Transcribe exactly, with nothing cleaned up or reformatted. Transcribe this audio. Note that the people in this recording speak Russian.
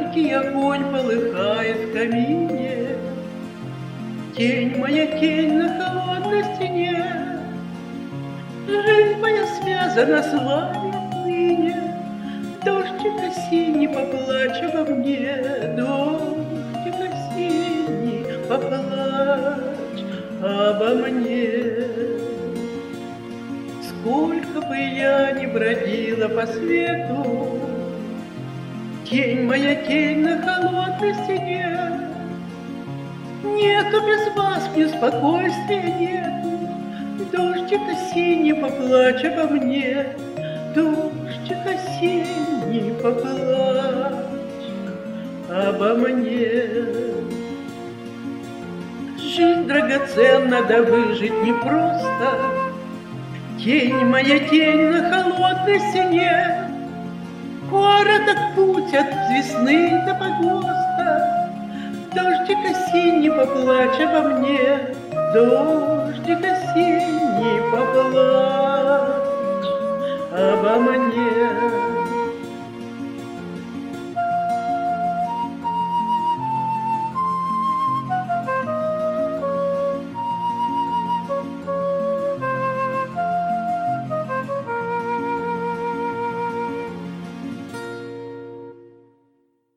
Яркий огонь полыхает в камине, тень моя, тень на холодной стене. Жизнь моя связана с вами отныне. Дождик осенний, поплачь обо мне, дождик осенний, поплачь обо мне. Сколько бы я ни бродила по свету, тень моя, тень на холодной стене. Нету без вас мне спокойствия, нету. Дождик осенний, поплачь обо мне, дождик осенний, поплачь обо мне. Жизнь драгоценна, да выжить непросто. Тень моя, тень на холодной стене. Короток путь от весны до погоста. Дождик осенний, поплачь обо мне, дождик осенний,